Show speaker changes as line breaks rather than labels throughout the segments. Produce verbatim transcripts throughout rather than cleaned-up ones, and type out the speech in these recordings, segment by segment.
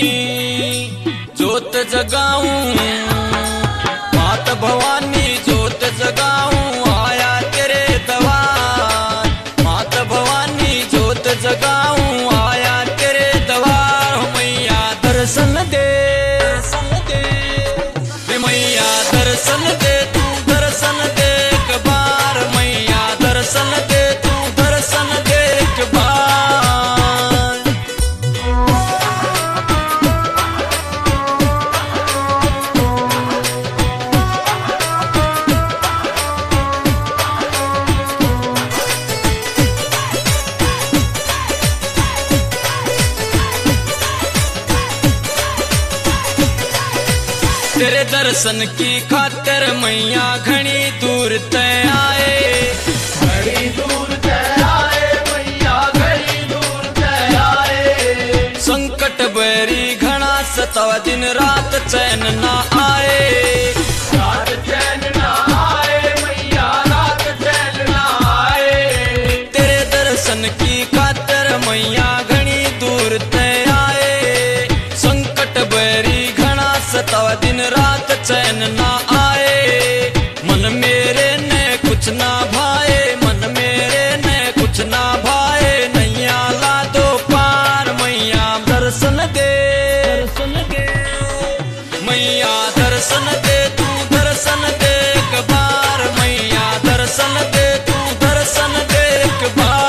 जोत जगाऊं, मात भवानी जोत जगाऊं, आया तेरे द्वार। मात भवानी जोत जगाऊं, आया तेरे द्वार। मैया दर्शन दे, मैया दर्शन दे, तू दर्शन दे एक बार। मैया दर्शन दे, तू दर्शन दे एक बार। तेरे दर्शन की खातिर मैया घनी दूर ते आए,
घनी दूर ते आए मैया, घनी दूर ते आए।
संकट बैरी घना सतावा, दिन रात चैन ना आए,
रात चैन ना आए मैया, रात चैन ना आए।
तेरे दर्शन की खातिर मैया घनी दूर ते आए। संकट बैरी घना सतावा, दिन रात चैन ना आए। मन मेरे ने कुछ ना भाए, मन मेरे ने कुछ ना भाए। नैया ला दो पार, मैया दर्शन दे, दर्शन दे। मैया दर्शन दे, तू दर्शन दे एक बार। मैया दर्शन दे, तू दर्शन दे एक बार।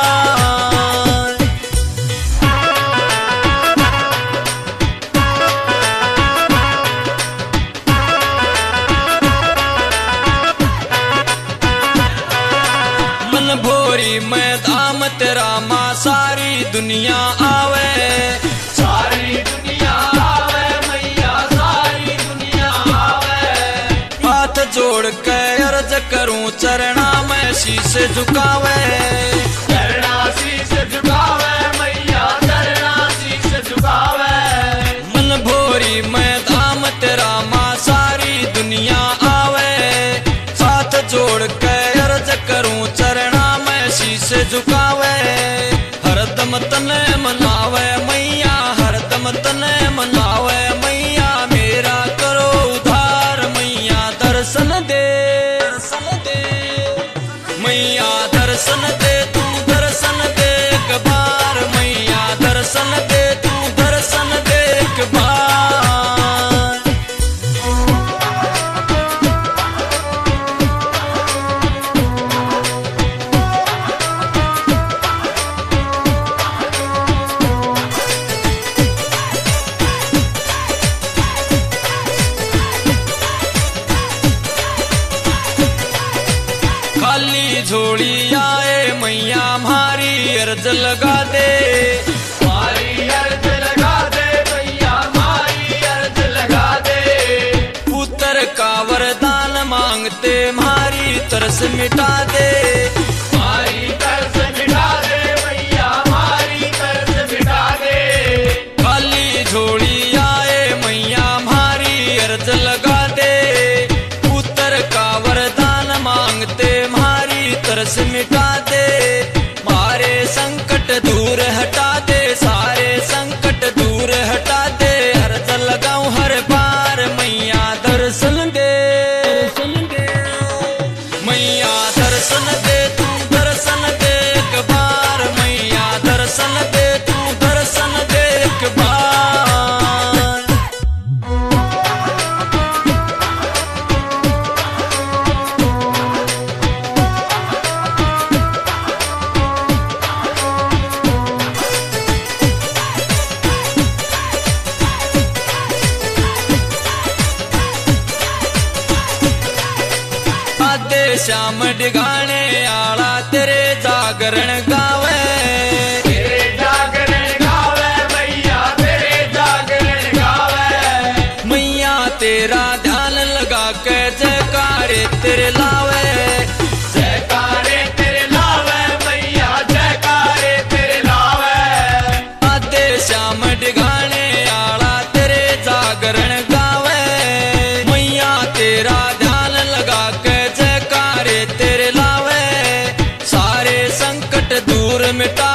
मन भोरी मैं धाम तेरा माँ, सारी दुनिया आवे,
सारी दुनिया आवे मैया, सारी दुनिया आवे।
हाथ जोड़ के अर्ज करूं, चरणा में शीश झुकावे,
चरणा शीश झुकावे मैया, चरणा शीश झुकावे।
मन भोरी मैं धाम तेरा माँ, सारी दुनिया आवे। हाथ जोड़ के अर्ज करूं, चरणा में शीश झुकावे। हरदम तने मनावे मैया, हरदम तने मनावे मैया। मेरा करो उधार, मैया दर्शन दे, दर्शन दे। मैया दर्शन दे, तू दर्शन दे एक बार। मैया दर्शन दे, तू दर्शन दे एक बार। खाली झोली आए मैया, हमारी अर्ज लगा दे,
मारी अर्ज लगा दे मैया, मारी अर्ज लगा दे।
पुत्र का वरदान मांगते, हमारी तरस मिटा दे,
मारी तरस मिटा दे मैया, मारी तरस मिटा दे।
खाली झोली आए मैया, हमारी अर्ज लगा दे। पुत्र का वरदान मांगते, हमारी तरस मिटा दे। मारे संकट दूर हटा दे, सारे संकट दूर हटा दे। अर्ज लगाऊं हर बार, मैया दर्शन दे, दर्शन दे। मैया दर्शन दे, तू दर्शन दे एक बार। मैया दर्शन दे, तू दर्शन दे एक बार। श्याम डिगाने आला तेरे जागरण गावे,
तेरे जागरण गावे मैया, तेरे जागरण गावे।
मैया तेरा ध्यान लगा के जयकारे तेरे लावे,
जयकारे तेरे लावे मैया, जयकारे तेरे लावे।
आते श्याम डिगाने आला तेरे जागरण गावे। मैया तेरा ध्यान लगा के जयकारे तेरे लावे। सारे संकट दूर मिटा